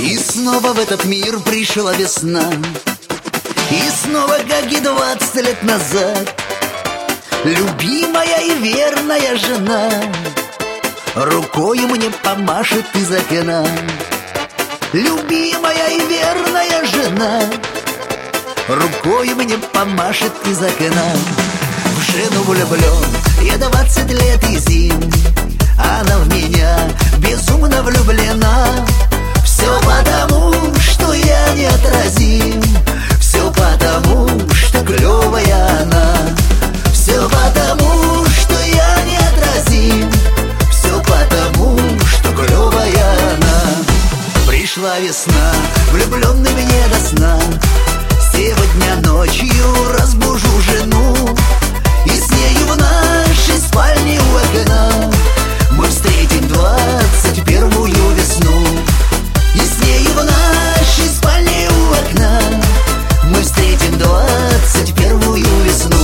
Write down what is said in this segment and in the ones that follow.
И снова в этот мир пришла весна, и снова, как и 20 лет назад, любимая и верная жена рукой мне помашет из окна. Любимая и верная жена рукой мне помашет из окна. В жену влюблен я 20 лет и зим, она в меня безумно влюблена. Все потому, что я неотразим, все потому, что клевая она. Все потому, что я неотразим, все потому, что клевая она. Пришла весна, влюбленный мне до сна. Сегодня ночью разбужу жену, и с нею в нашей спальне у окна мы встретим 21-ю весну. И с нею в нашей спальне у окна мы встретим 21-ю весну.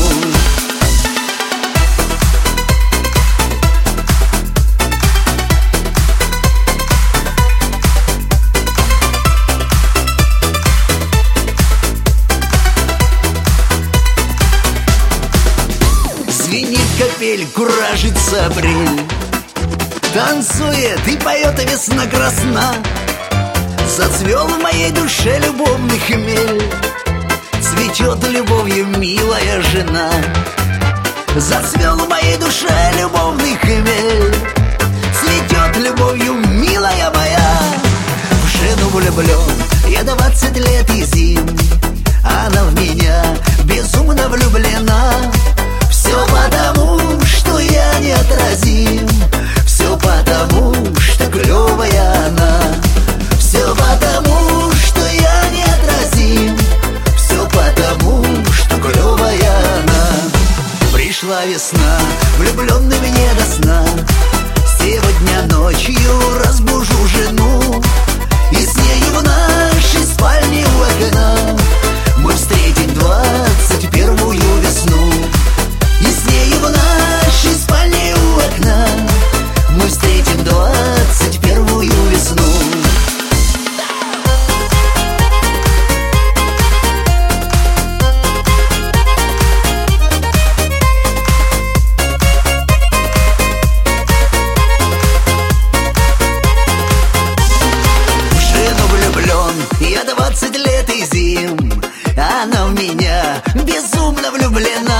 Звенит капель, куражится апрель, танцует и поет весна красна. Зацвел в моей душе любовный хмель, цветет любовью милая жена. Зацвел в моей душе любовный хмель, цветет любовью милая моя. В жену влюблен я 20 лет и зим, она в меня безумно влюблена. Все потому, что я неотразим, все потому, что клевая она. Все потому, что я неотразим, все потому, что клевая она. Пришла весна, влюбленный мне до сна. Сегодня ночью разбужу жену, и с нею в нашей спальне у окна мы встретим 21-ю весну. И с нею в нашей спальне у окна мы встретим 21-ю весну. Я 20 лет и зим, она в меня безумно влюблена.